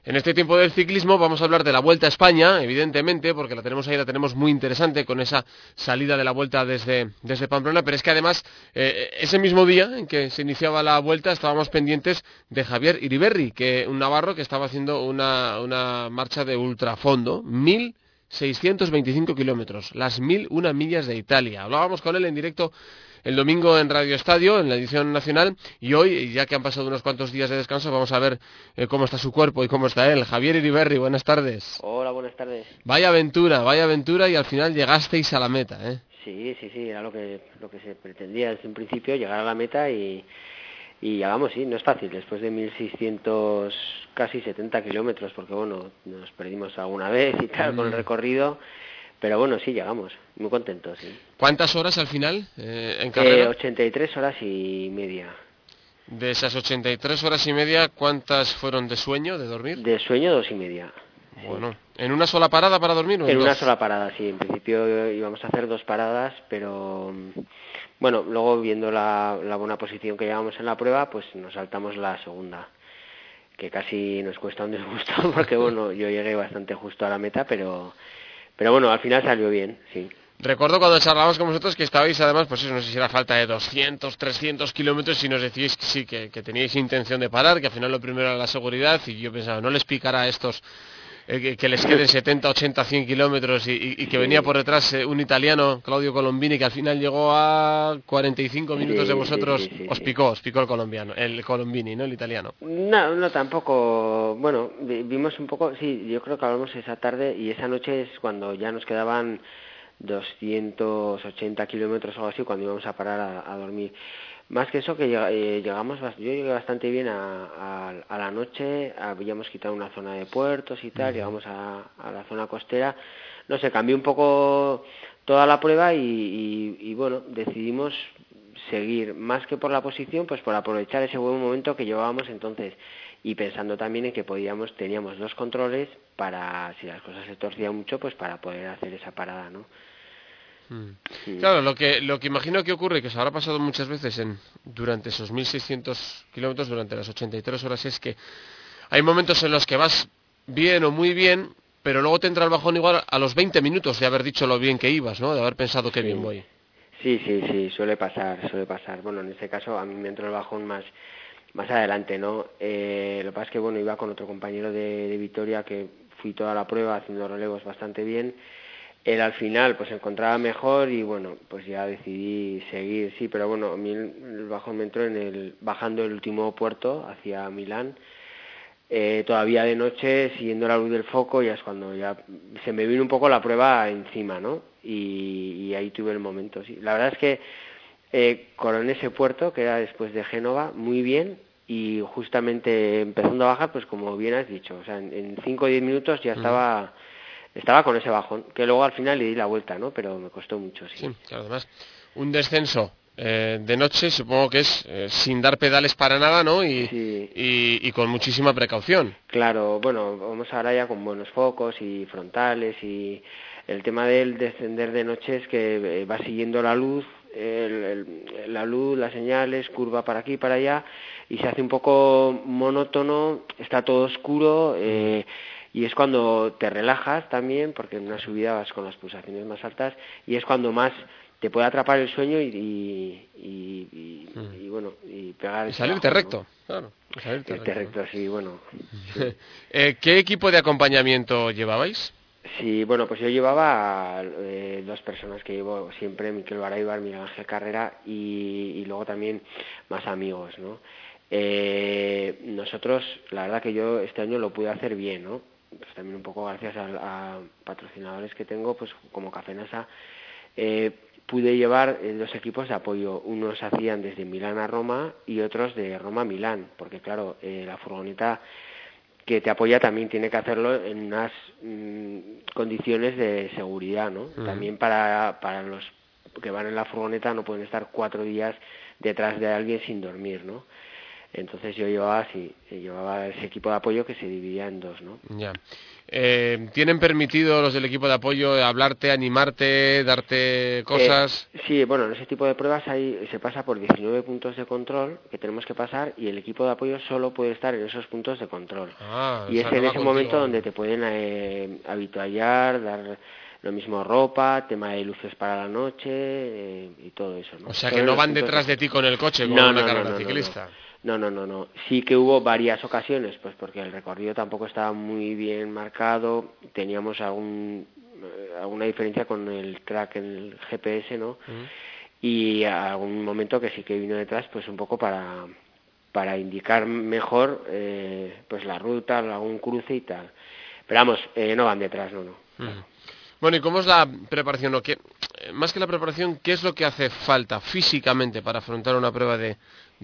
En este tiempo del ciclismo vamos a hablar de la Vuelta a España, evidentemente, porque la tenemos ahí, la tenemos muy interesante con esa salida de la Vuelta desde Pamplona, pero es que además ese mismo día en que se iniciaba la Vuelta estábamos pendientes de Javier Iriberri, un navarro que estaba haciendo una marcha de ultrafondo, 1.625 kilómetros, las 1.001 millas de Italia. Hablábamos con él en directo el domingo en Radio Estadio, en la edición nacional, y hoy, ya que han pasado unos cuantos días de descanso, vamos a ver cómo está su cuerpo y cómo está él. Javier Iriberri, buenas tardes. Hola, buenas tardes. Vaya aventura, y al final llegasteis a la meta, ¿eh? Sí, era lo que se pretendía desde un principio, llegar a la meta y ya vamos, sí, no es fácil, después de 1.600, casi 70 kilómetros, porque bueno, nos perdimos alguna vez y tal con el recorrido, pero bueno, sí, llegamos, muy contentos, sí. ¿Cuántas horas al final en carrera? 83 horas y media. De esas 83 horas y media, ¿cuántas fueron de sueño, de dormir? De sueño, 2,5. Bueno, sí. ¿En una sola parada para dormir o en dos? Una sola parada, sí, en principio íbamos a hacer 2 paradas, pero bueno, luego viendo la buena posición que llevamos en la prueba, pues nos saltamos la segunda, que casi nos cuesta un disgusto, porque bueno, yo llegué bastante justo a la meta, pero bueno, al final salió bien, sí. Recuerdo cuando charlábamos con vosotros que estabais además, pues eso, no sé si era falta de 200, 300 kilómetros y nos decíais que sí, que teníais intención de parar, que al final lo primero era la seguridad, y yo pensaba, no les picará a estos que les queden 70, 80, 100 kilómetros y que sí. Venía por detrás un italiano, Claudio Colombini, que al final llegó a 45 minutos de vosotros, sí. Os picó el colombiano, el Colombini, ¿no? El italiano. No, tampoco, bueno, vimos un poco, sí, yo creo que hablamos esa tarde y esa noche es cuando ya nos quedaban 280 kilómetros o algo así, cuando íbamos a parar a dormir. Más que eso, que llegamos, yo llegué bastante bien a la noche, habíamos quitado una zona de puertos y tal, llegamos a la zona costera, no sé, cambió un poco toda la prueba y bueno, decidimos seguir, más que por la posición, pues por aprovechar ese buen momento que llevábamos entonces, y pensando también en que teníamos 2 controles para, si las cosas se torcían mucho, pues para poder hacer esa parada, ¿no? Claro, lo que imagino que ocurre, que os habrá pasado muchas veces durante esos 1.600 kilómetros, durante las 83 horas, es que hay momentos en los que vas bien o muy bien, pero luego te entra el bajón igual a los 20 minutos de haber dicho lo bien que ibas, ¿no? De haber pensado que bien voy. Sí, suele pasar. Bueno, en este caso a mí me entró el bajón más adelante, ¿no? Lo que pasa es que, bueno, iba con otro compañero de Vitoria que fui toda la prueba haciendo relevos bastante bien. Él al final pues se encontraba mejor y bueno, pues ya decidí seguir, sí, pero bueno, a mí el bajón me entró bajando el último puerto hacia Milán, todavía de noche, siguiendo la luz del foco, ya es cuando ya se me vino un poco la prueba encima, ¿no? Y ahí tuve el momento, sí. La verdad es que coroné ese puerto, que era después de Génova, muy bien, y justamente empezando a bajar, pues como bien has dicho, o sea, en 5 o 10 minutos ya estaba con ese bajón, que luego al final le di la vuelta, ¿no? Pero me costó mucho, sí. Sí, claro, además, un descenso de noche supongo que es sin dar pedales para nada, ¿no? Y con muchísima precaución. Claro, bueno, vamos ahora ya con buenos focos y frontales, y el tema del descender de noche es que va siguiendo la luz, la luz, las señales, curva para aquí y para allá, y se hace un poco monótono, está todo oscuro, y es cuando te relajas también, porque en una subida vas con las pulsaciones más altas, y es cuando más te puede atrapar el sueño y bueno, y pegar y ese salirte bajón, recto, ¿no? claro. Salirte recto, sí, bueno. Sí. ¿Qué equipo de acompañamiento llevabais? Sí, bueno, pues yo llevaba 2 personas que llevo siempre, Miquel Baraibar, Miguel Ángel Carrera y luego también más amigos, ¿no? Nosotros, la verdad que yo este año lo pude hacer bien, ¿no? Pues también un poco gracias a patrocinadores que tengo, pues como Cafenasa, pude llevar 2 equipos de apoyo. Unos hacían desde Milán a Roma y otros de Roma a Milán, porque claro, la furgoneta que te apoya también tiene que hacerlo en unas condiciones de seguridad, ¿no? También para los que van en la furgoneta no pueden estar 4 días detrás de alguien sin dormir, ¿no? Entonces yo llevaba ese equipo de apoyo que se dividía en dos, ¿no? Ya. ¿Tienen permitido los del equipo de apoyo hablarte, animarte, darte cosas? Sí, bueno, en ese tipo de pruebas se pasa por 19 puntos de control que tenemos que pasar y el equipo de apoyo solo puede estar en esos puntos de control. Y es en ese momento donde te pueden habituallar, dar lo mismo ropa, tema de luces para la noche y todo eso, ¿no? O sea que no van detrás de ti con el coche como en una carrera ciclista. No. Sí que hubo varias ocasiones, pues porque el recorrido tampoco estaba muy bien marcado, teníamos alguna diferencia con el track en el GPS, ¿no? Y a algún momento que sí que vino detrás, pues un poco para indicar mejor pues la ruta, algún cruce y tal. Pero vamos, no van detrás, no. Bueno, ¿y cómo es la preparación? ¿O qué, más que la preparación, qué es lo que hace falta físicamente para afrontar una prueba de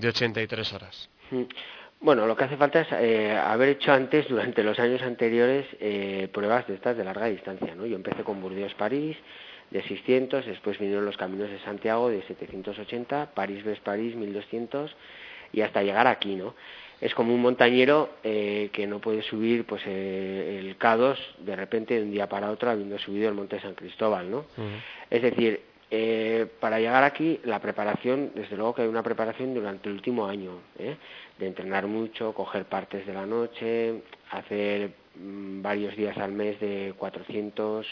83 horas? Bueno, lo que hace falta es haber hecho antes, durante los años anteriores, pruebas de estas de larga distancia, ¿no? Yo empecé con Burdeos-París, de 600, después vinieron los Caminos de Santiago, de 780, París-Brest-París, 1200, y hasta llegar aquí, ¿no? Es como un montañero que no puede subir pues el K2 de repente de un día para otro habiendo subido el Monte San Cristóbal, ¿no? Es decir, para llegar aquí la preparación, desde luego que hay una preparación durante el último año, de entrenar mucho, coger partes de la noche, hacer varios días al mes de 400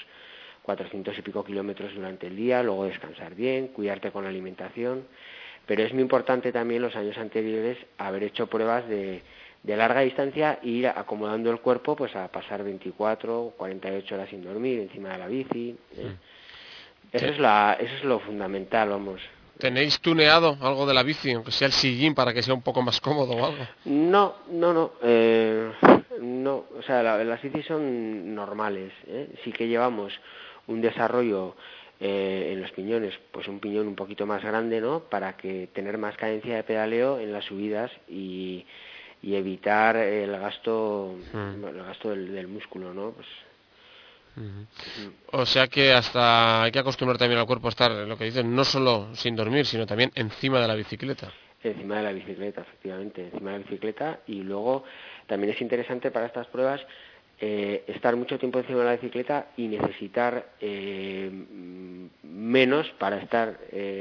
y pico kilómetros durante el día, luego descansar bien, cuidarte con la alimentación. Pero es muy importante también los años anteriores haber hecho pruebas de larga distancia e ir acomodando el cuerpo pues a pasar 24 o 48 horas sin dormir encima de la bici. Eso es lo fundamental, vamos. ¿Tenéis tuneado algo de la bici, aunque sea el sillín, para que sea un poco más cómodo o algo? No. No, o sea, las bicis son normales. Sí que llevamos un desarrollo en los piñones, pues un piñón un poquito más grande, ¿no? Para que tener más cadencia de pedaleo en las subidas y evitar el gasto del músculo, ¿no? Pues O sea que hasta hay que acostumbrar también al cuerpo a estar, lo que dicen, no solo sin dormir, sino también encima de la bicicleta. Encima de la bicicleta, efectivamente, encima de la bicicleta. Y luego también es interesante para estas pruebas estar mucho tiempo encima de la bicicleta y necesitar menos para estar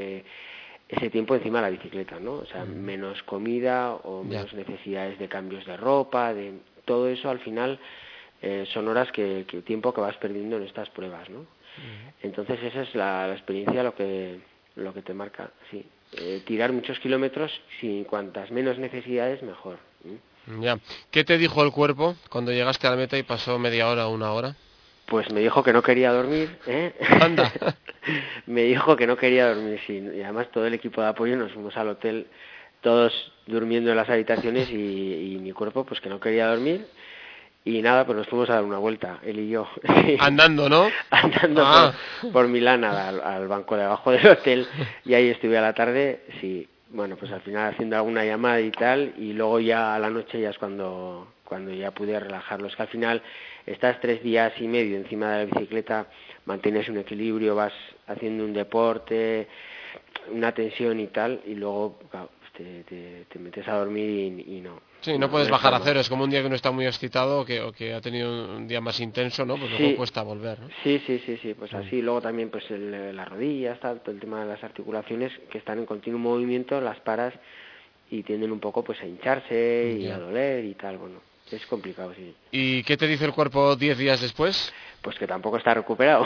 ese tiempo encima de la bicicleta, ¿no? O sea, menos comida o menos necesidades de cambios de ropa, de todo eso al final son horas tiempo que vas perdiendo en estas pruebas, ¿no? Entonces esa es la experiencia lo que te marca, sí. Tirar muchos kilómetros sin cuantas menos necesidades mejor. Ya. ¿Qué te dijo el cuerpo cuando llegaste a la meta y pasó media hora o una hora? Pues me dijo que no quería dormir, Anda. Me dijo que no quería dormir, sí. Y además todo el equipo de apoyo nos fuimos al hotel todos durmiendo en las habitaciones y mi cuerpo pues que no quería dormir. Y nada, pues nos fuimos a dar una vuelta, él y yo. Andando, ¿no? Andando por Milán al banco de abajo del hotel y ahí estuve a la tarde, sí. Bueno, pues al final haciendo alguna llamada y tal, y luego ya a la noche ya es cuando ya pude relajarlos, que al final estás 3 días y medio encima de la bicicleta, mantienes un equilibrio, vas haciendo un deporte, una tensión y tal, y luego claro, te metes a dormir y no. Sí, no puedes bajar a cero, es como un día que uno está muy excitado o que ha tenido un día más intenso, ¿no? Pues luego cuesta volver, ¿no? Sí, pues así, luego también pues las rodillas, todo el tema de las articulaciones que están en continuo movimiento, las paras y tienden un poco pues a hincharse y a doler y tal, bueno, es complicado, sí. ¿Y qué te dice el cuerpo 10 días después? Pues que tampoco está recuperado.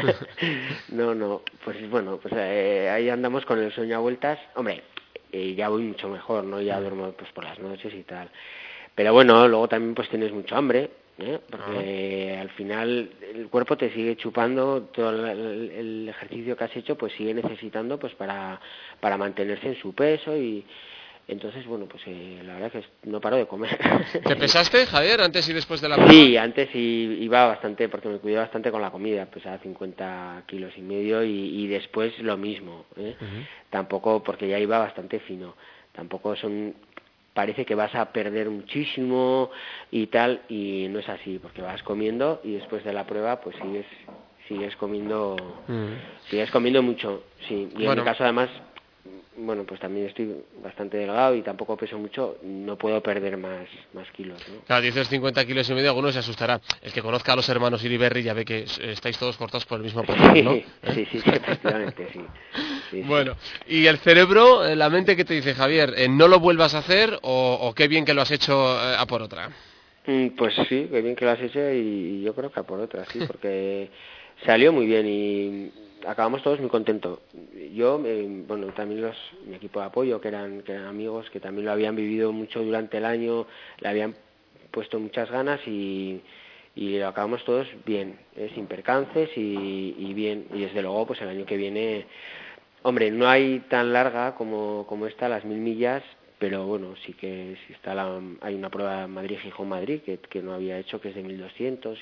No, pues bueno, pues ahí andamos con el sueño a vueltas, hombre. Ya voy mucho mejor, ¿no? Ya duermo pues por las noches y tal. Pero bueno, luego también pues tienes mucho hambre, porque al final el cuerpo te sigue chupando todo el ejercicio que has hecho, pues sigue necesitando pues para mantenerse en su peso y entonces bueno pues la verdad que no paro de comer. ¿Te pesaste, Javier, antes y después de la prueba? Sí, antes iba bastante porque me cuidé bastante con la comida, pesaba 50,5 kilos y después lo mismo, Tampoco porque ya iba bastante fino, tampoco parece que vas a perder muchísimo y tal, y no es así, porque vas comiendo y después de la prueba pues sigues comiendo mucho, sí. Y bueno, en mi caso además bueno, pues también estoy bastante delgado y tampoco peso mucho, no puedo perder más kilos, ¿no? Claro, dices 50 kilos y medio, alguno se asustará. El que conozca a los hermanos Iriberri ya ve que estáis todos cortados por el mismo patrón, ¿no? Sí, efectivamente, sí. Bueno, y el cerebro, la mente, ¿qué te dice, Javier? ¿No lo vuelvas a hacer o qué bien que lo has hecho a por otra? Pues sí, qué bien que lo has hecho y yo creo que a por otra, sí, porque salió muy bien y acabamos todos muy contentos. Yo, bueno, también mi equipo de apoyo, que eran amigos, que también lo habían vivido mucho durante el año, le habían puesto muchas ganas y lo acabamos todos bien, sin percances y bien. Y desde luego, pues el año que viene, hombre, no hay tan larga como esta, las 1000 millas, pero bueno, sí que hay una prueba Madrid-Gijón-Madrid que no había hecho, que es de 1200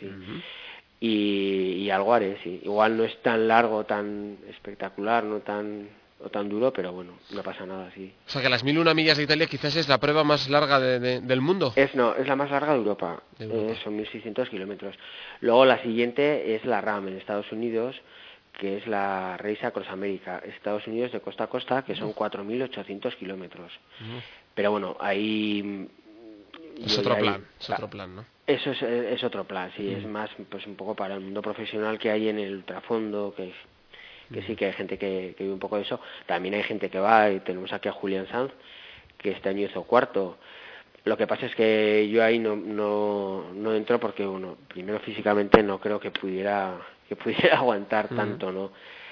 y algo haré, sí. Igual no es tan largo, tan espectacular, no tan duro, pero bueno, no pasa nada, sí. O sea que las 1001 millas de Italia quizás es la prueba más larga del mundo. Es la más larga de Europa. Son 1600 kilómetros. Luego la siguiente es la RAM en Estados Unidos, que es la Race Across America, Estados Unidos de costa a costa, que son 4800 kilómetros. Pero bueno, ahí es otro plan, ¿no? Eso es otro plan, sí, es más pues un poco para el mundo profesional que hay en el ultrafondo, que sí que hay gente que vive un poco de eso. También hay gente que va, y tenemos aquí a Julián Sanz, que este año hizo cuarto. Lo que pasa es que yo ahí no entro porque, bueno, primero físicamente no creo que pudiera aguantar tanto, ¿no?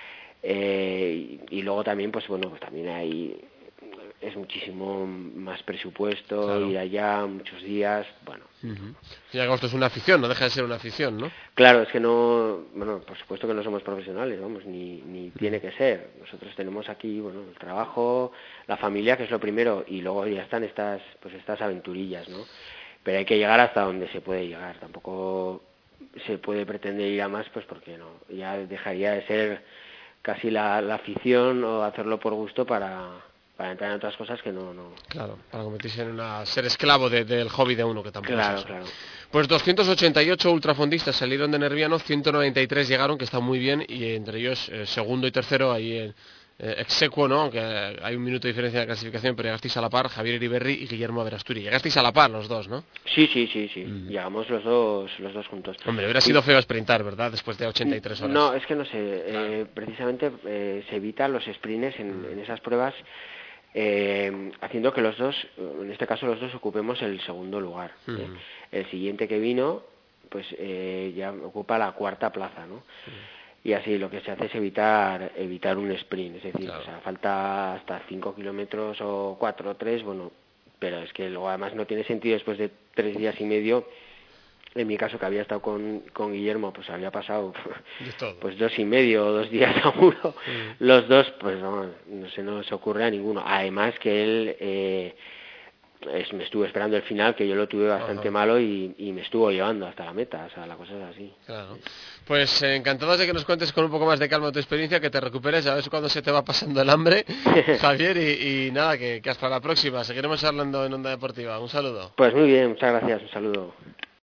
Y luego también, pues bueno, pues también es muchísimo más presupuesto, claro. Ir allá muchos días, bueno. Y agosto es una afición, no deja de ser una afición, ¿no? Claro, es que bueno, por supuesto que no somos profesionales, vamos, ni tiene que ser. Nosotros tenemos aquí, bueno, el trabajo, la familia, que es lo primero, y luego ya están estas aventurillas, ¿no? Pero hay que llegar hasta donde se puede llegar, tampoco se puede pretender ir a más, pues porque no, ya dejaría de ser casi la afición o hacerlo por gusto para entrar en otras cosas que no. Claro, para convertirse en ser esclavo del hobby de uno, que tampoco es eso. Claro. Pues 288 ultrafondistas salieron de Nerviano, 193 llegaron, que está muy bien, y entre ellos segundo y tercero ahí en exequo, ¿no? Aunque hay un minuto de diferencia de clasificación, pero llegasteis a la par, Javier Iriberri y Guillermo Verasturi. Llegasteis a la par los dos, ¿no? Sí. Llegamos los dos juntos. Hombre, hubiera sido feo sprintar, ¿verdad? Después de 83 horas. No, es que no sé, precisamente se evitan los sprints en esas pruebas, haciendo que los dos, en este caso los dos, ocupemos el segundo lugar. El siguiente que vino, pues ya ocupa la cuarta plaza, ¿no? Y así lo que se hace es evitar un sprint, es decir, claro. O sea, falta hasta 5 kilómetros o 4 o 3, bueno, pero es que luego además no tiene sentido después de 3 días y medio. En mi caso, que había estado con Guillermo, pues había pasado pues 2 y medio o 2 días seguro. Los dos, pues no se nos ocurre a ninguno. Además que él me estuvo esperando el final, que yo lo tuve bastante malo y me estuvo llevando hasta la meta, o sea, la cosa es así. Claro. Pues encantados de que nos cuentes con un poco más de calma tu experiencia, que te recuperes, a ver cuándo se te va pasando el hambre, Javier, y nada, que hasta la próxima. Seguiremos hablando en Onda Deportiva. Un saludo. Pues muy bien, muchas gracias, un saludo.